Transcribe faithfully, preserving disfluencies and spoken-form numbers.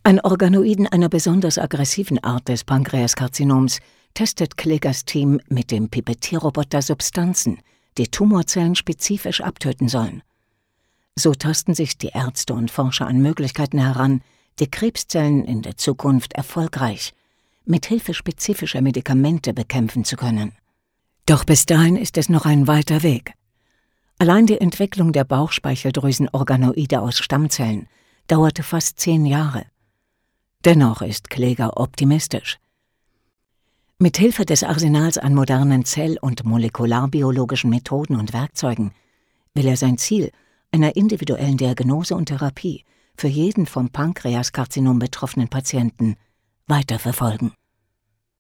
Ein Organoiden einer besonders aggressiven Art des Pankreaskarzinoms testet Klegers Team mit dem Pipettierroboter Substanzen, die Tumorzellen spezifisch abtöten sollen. So tasten sich die Ärzte und Forscher an Möglichkeiten heran, die Krebszellen in der Zukunft erfolgreich mit Hilfe spezifischer Medikamente bekämpfen zu können. Doch bis dahin ist es noch ein weiter Weg. Allein die Entwicklung der Bauchspeicheldrüsenorganoide aus Stammzellen dauerte fast zehn Jahre. Dennoch ist Kleger optimistisch. Mit Hilfe des Arsenals an modernen zell- und molekularbiologischen Methoden und Werkzeugen will er sein Ziel einer individuellen Diagnose und Therapie für jeden vom Pankreaskarzinom betroffenen Patienten weiterverfolgen.